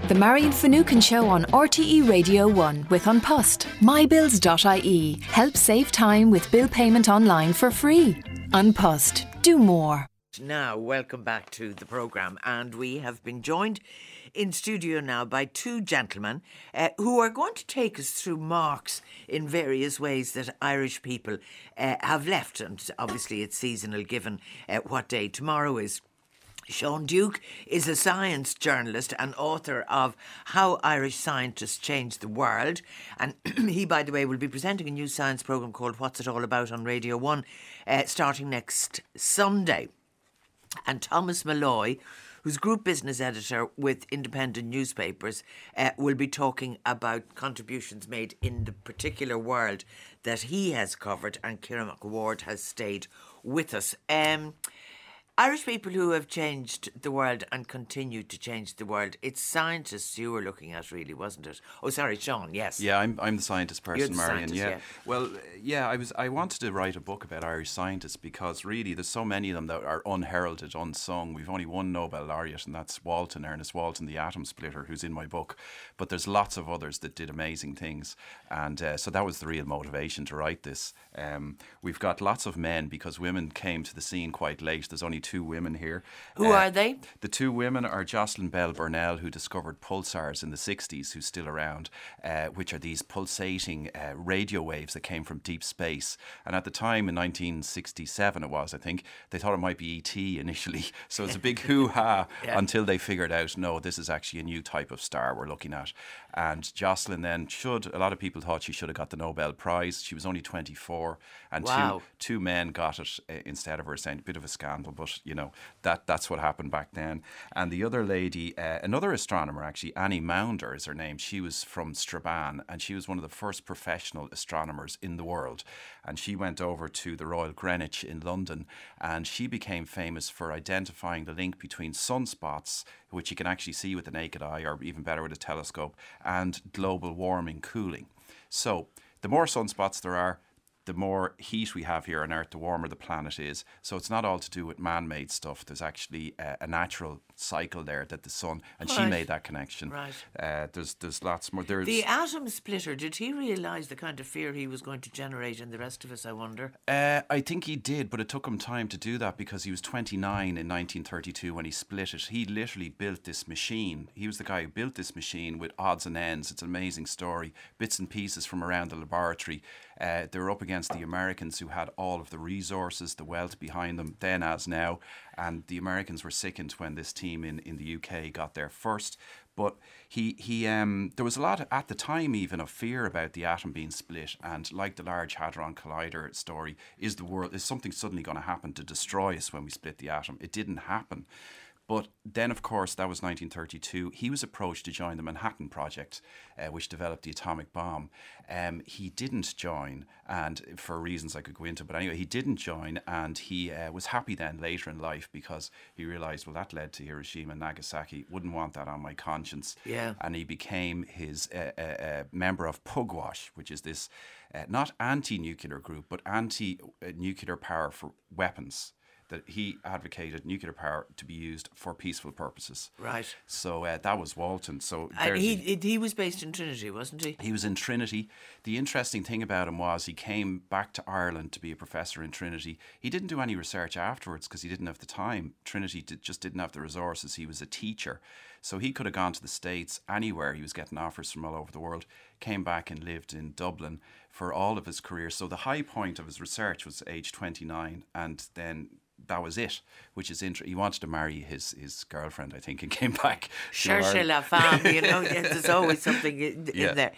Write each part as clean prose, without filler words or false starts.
The Marion Finucane Show on RTE Radio 1 with An Post. mybills.ie. Help save time with bill payment online for free. An Post. Do more. Now, welcome back to the programme, and we have been joined in studio now by two gentlemen who are going to take us through marks in various ways that Irish people have left, and obviously it's seasonal given what day tomorrow is. Sean Duke is a science journalist and author of How Irish Scientists Changed the World. And he, by the way, will be presenting a new science programme called What's It All About on Radio 1 starting next Sunday. And Thomas Malloy, who's group business editor with independent newspapers, will be talking about contributions made in the particular world that he has covered. And Ciara McAward has stayed with us. Irish people who have changed the world and continue to change the world. It's scientists you were looking at, really, wasn't it? Oh, sorry, Sean, yes. Yeah, I'm the scientist person, You're the Marion. scientist, yeah. Well, I wanted to write a book about Irish scientists because really there's so many of them that are unheralded, unsung. We've only one Nobel laureate, and that's Ernest Walton, the atom splitter, who's in my book. But there's lots of others that did amazing things. And so that was the real motivation to write this. We've got lots of men because women came to the scene quite late. There's only two women here. Who are they? The two women are Jocelyn Bell Burnell, who discovered pulsars in the 60s, who's still around, which are these pulsating radio waves that came from deep space. And at the time, in 1967 it was, I think, they thought it might be E.T. initially. So it's a big hoo-ha until they figured out, no, this is actually a new type of star we're looking at. And Jocelyn then a lot of people thought she should have got the Nobel Prize. She was only 24, and wow. two men got it instead of her, saying a bit of a scandal, but you know, that's what happened back then. And the other lady, another astronomer actually, Annie Maunder is her name. She was from Strabane, and she was one of the first professional astronomers in the world. And she went over to the Royal Greenwich in London, and she became famous for identifying the link between sunspots, which you can actually see with the naked eye, or even better with a telescope, and global warming, cooling. So the more sunspots there are, the more heat we have here on Earth, the warmer the planet is. So it's not all to do with man-made stuff. There's actually a natural cycle there that the sun, and she made that connection. Right. There's lots more. The atom splitter, did he realise the kind of fear he was going to generate in the rest of us, I wonder? I think he did, but it took him time to do that because he was 29 in 1932 when he split it. He literally built this machine. He was the guy who built this machine with odds and ends. It's an amazing story. Bits and pieces from around the laboratory. They were up against the Americans, who had all of the resources, the wealth behind them, then as now. And the Americans were sickened when this team in the UK got there first. But there was a lot at the time even of fear about the atom being split, and like the Large Hadron Collider story, is something suddenly going to happen to destroy us when we split the atom? It didn't happen. But then, of course, that was 1932. He was approached to join the Manhattan Project, which developed the atomic bomb. He didn't join, and for reasons I could go into, but anyway, he didn't join, and he was happy then later in life because he realised, well, that led to Hiroshima and Nagasaki. Wouldn't want that on my conscience. Yeah. And he became his member of Pugwash, which is this not anti-nuclear group, but anti-nuclear power for weapons. That he advocated nuclear power to be used for peaceful purposes. Right. So that was Walton. So he was based in Trinity, wasn't he? He was in Trinity. The interesting thing about him was he came back to Ireland to be a professor in Trinity. He didn't do any research afterwards because he didn't have the time. Trinity just didn't have the resources. He was a teacher. So he could have gone to the States, anywhere. He was getting offers from all over the world. Came back and lived in Dublin for all of his career. So the high point of his research was age 29, and then that was it, which is interesting. He wanted to marry his girlfriend, I think, and came back. Cherchez la femme, there's always something in there.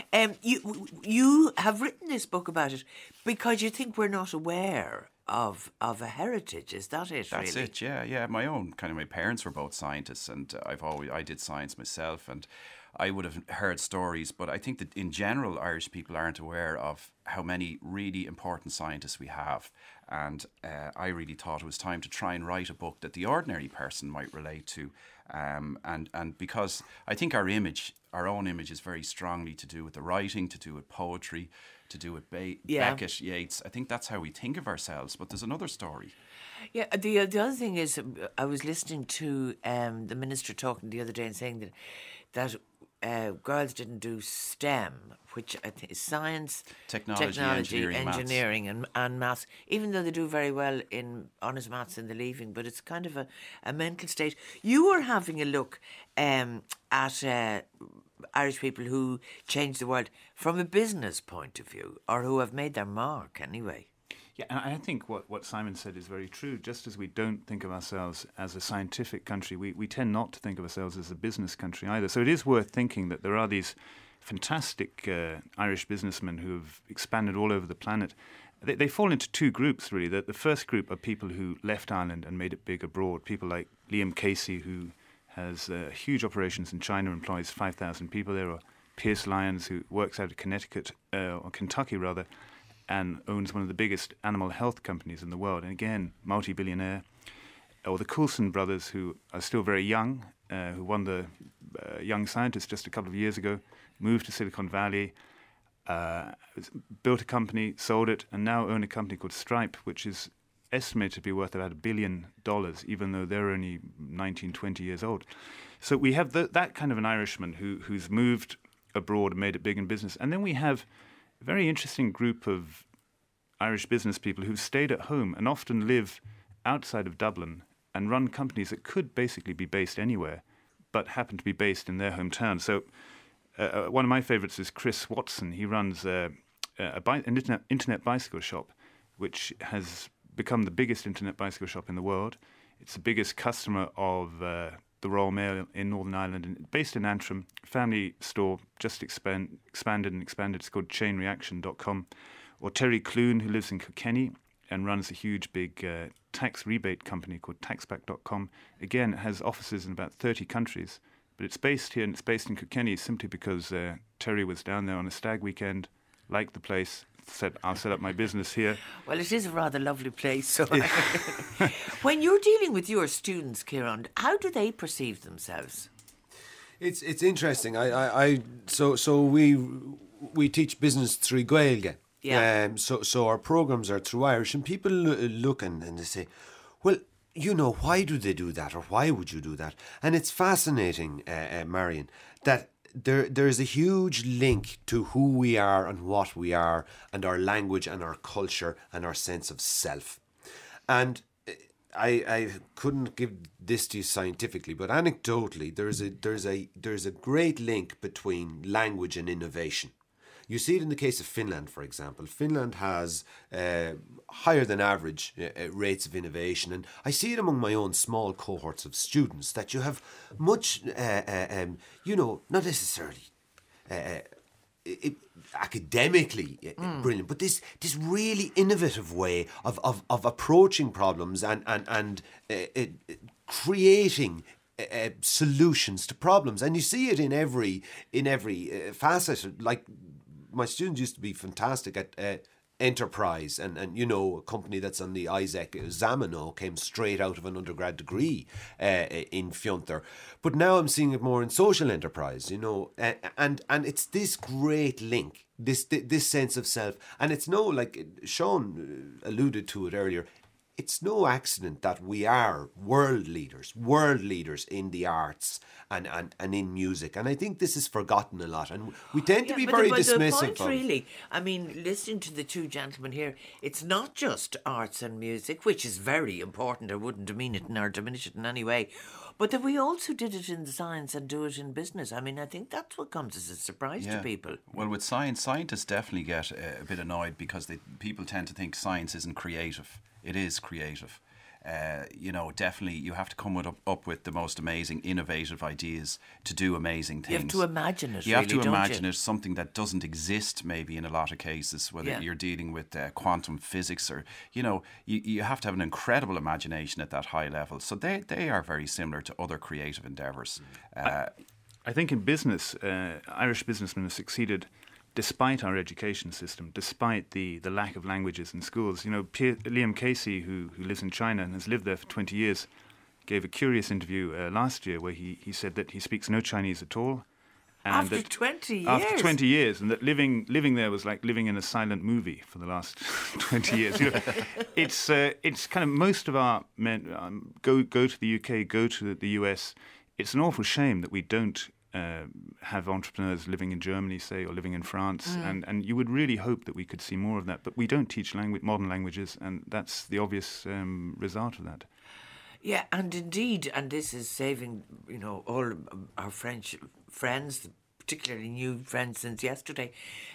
You have written this book about it because you think we're not aware of a heritage. Is that it? That's really? it. Yeah. My parents were both scientists, and I did science myself, and I would have heard stories, but I think that in general Irish people aren't aware of how many really important scientists we have. And I really thought it was time to try and write a book that the ordinary person might relate to. And because I think our own image is very strongly to do with the writing, to do with poetry, to do with Beckett, Yeats. I think that's how we think of ourselves. But there's another story. Yeah, the other thing is, I was listening to the minister talking the other day and saying that girls didn't do STEM, which I think is science, technology engineering and maths, even though they do very well in honours maths in the leaving, but it's kind of a mental state. You were having a look at Irish people who changed the world from a business point of view, or who have made their mark anyway. Yeah, and I think what Simon said is very true. Just as we don't think of ourselves as a scientific country, we tend not to think of ourselves as a business country either. So it is worth thinking that there are these fantastic Irish businessmen who have expanded all over the planet. They fall into two groups, really. The first group are people who left Ireland and made it big abroad. People like Liam Casey, who has huge operations in China, employs 5,000 people there, or Pierce Lyons, who works out of Connecticut, or Kentucky rather, and owns one of the biggest animal health companies in the world, and again, multi-billionaire. Or the Coulson brothers, who are still very young, who won the Young Scientist just a couple of years ago, moved to Silicon Valley, built a company, sold it, and now own a company called Stripe, which is estimated to be worth about $1 billion, even though they're only 19, 20 years old. So we have that kind of an Irishman who's moved abroad and made it big in business. And then we have a very interesting group of Irish business people who've stayed at home and often live outside of Dublin and run companies that could basically be based anywhere, but happen to be based in their hometown. So one of my favourites is Chris Watson. He runs an internet bicycle shop, which has become the biggest internet bicycle shop in the world. It's the biggest customer of the Royal Mail in Northern Ireland, based in Antrim. Family store, just expanded. It's called chainreaction.com. Or Terry Clune, who lives in Kilkenny and runs a huge big tax rebate company called taxback.com. Again, it has offices in about 30 countries, but it's based here, and it's based in Kilkenny simply because Terry was down there on a stag weekend, liked the place, said, I'll set up my business here. Well, it is a rather lovely place. So when you're dealing with your students, Kieran, how do they perceive themselves? It's interesting. So we teach business through Gaeilge. Yeah. So our programs are through Irish, and people look and they say, well, why do they do that, or why would you do that? And it's fascinating, Marion, that there's a huge link to who we are and what we are, and our language and our culture and our sense of self. And I couldn't give this to you scientifically, but anecdotally, there's a great link between language and innovation. You see it in the case of Finland, for example. Finland has higher than average rates of innovation, and I see it among my own small cohorts of students that you have much, not necessarily academically brilliant, but this really innovative way of approaching problems and creating solutions to problems. And you see it in every facet. Like, my students used to be fantastic at enterprise, and a company that's on the Isaac Zamino came straight out of an undergrad degree in Fiontar. But now I'm seeing it more in social enterprise, and it's this great link, this sense of self. And it's like Sean alluded to it earlier, it's no accident that we are world leaders in the arts and in music. And I think this is forgotten a lot. And we tend to be very dismissive. The point really, listening to the two gentlemen here, it's not just arts and music, which is very important. I wouldn't demean it or diminish it in any way. But that we also did it in science and do it in business. I think that's what comes as a surprise to people. Well, with science, scientists definitely get a bit annoyed because people tend to think science isn't creative. It is creative. Definitely you have to come up with the most amazing, innovative ideas to do amazing things. You have to imagine it, You have to imagine it, something that doesn't exist maybe in a lot of cases, whether you're dealing with quantum physics or, you have to have an incredible imagination at that high level. So they are very similar to other creative endeavours. I think in business, Irish businessmen have succeeded despite our education system, despite the lack of languages in schools. Liam Casey, who lives in China and has lived there for 20 years, gave a curious interview last year where he said that he speaks no Chinese at all. And after 20 years? After 20 years, and that living there was like living in a silent movie for the last 20 years. It's kind of most of our men go to the UK, go to the US. It's an awful shame that we don't have entrepreneurs living in Germany, say, or living in France, and you would really hope that we could see more of that. But we don't teach modern languages, and that's the obvious result of that. Yeah, and indeed, and this is saving, all our French friends, particularly new friends since yesterday.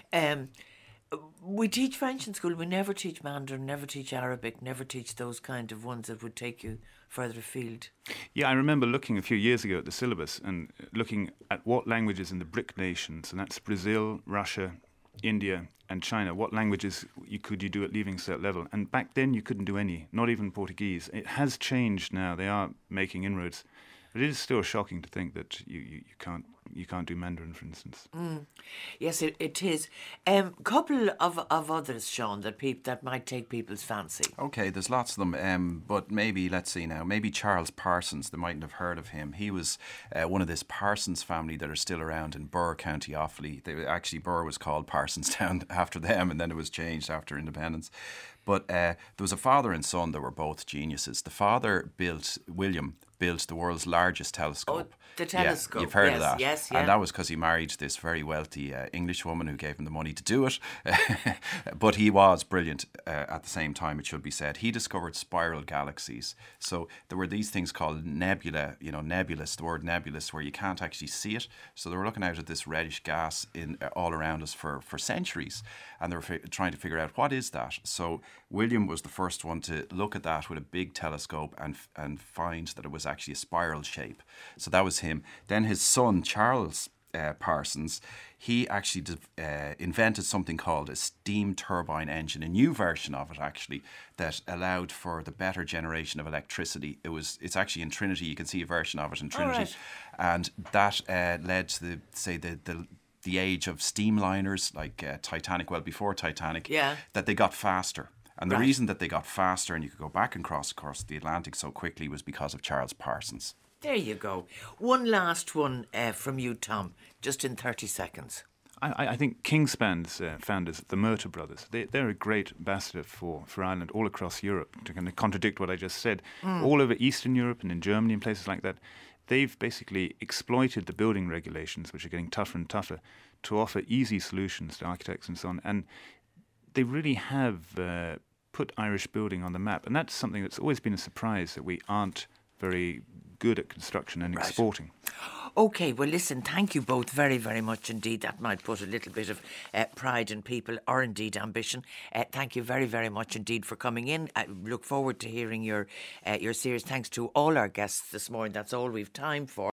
We teach French in school. We never teach Mandarin, never teach Arabic, never teach those kind of ones that would take you further afield. Yeah, I remember looking a few years ago at the syllabus and looking at what languages in the BRIC nations, and that's Brazil, Russia, India and China, what languages could you do at Leaving Cert level? And back then you couldn't do any, not even Portuguese. It has changed now. They are making inroads. But it is still shocking to think that you can't do Mandarin, for instance. Yes, it is. Couple of others, Sean, that might take people's fancy. Okay, there's lots of them, but maybe, let's see now, maybe Charles Parsons, they mightn't have heard of him. He was one of this Parsons family that are still around in Birr, County Offaly. Actually, Birr was called Parsonstown after them, and then it was changed after independence. But there was a father and son that were both geniuses. The father William built the world's largest telescope. Oh, the telescope. Yeah, you've heard of that. Yes, yeah. And that was because he married this very wealthy English woman who gave him the money to do it. But he was brilliant at the same time, it should be said. He discovered spiral galaxies. So there were these things called nebula, nebulous, the word nebulous, where you can't actually see it. So they were looking out at this reddish gas all around us for centuries. And they were trying to figure out, what is that? So William was the first one to look at that with a big telescope and find that it was actually a spiral shape. So that was him. Then his son, Charles Parsons, he actually invented something called a steam turbine engine, a new version of it actually, that allowed for the better generation of electricity. It's actually in Trinity. You can see a version of it in Trinity. Right. And that led to the age of steamliners like Titanic, well before Titanic, that they got faster. And the reason that they got faster and you could go back and cross the Atlantic so quickly was because of Charles Parsons. There you go. One last one from you, Tom, just in 30 seconds. I think Kingspan's founders, the Murtaugh brothers, they're a great ambassador for Ireland all across Europe, to kind of contradict what I just said. All over Eastern Europe and in Germany and places like that, they've basically exploited the building regulations, which are getting tougher and tougher, to offer easy solutions to architects and so on. And they really have put Irish building on the map. And that's something that's always been a surprise, that we aren't very good at construction and exporting. OK, well, listen, thank you both very, very much indeed. That might put a little bit of pride in people, or indeed ambition. Thank you very, very much indeed for coming in. I look forward to hearing your series. Thanks to all our guests this morning. That's all we've time for.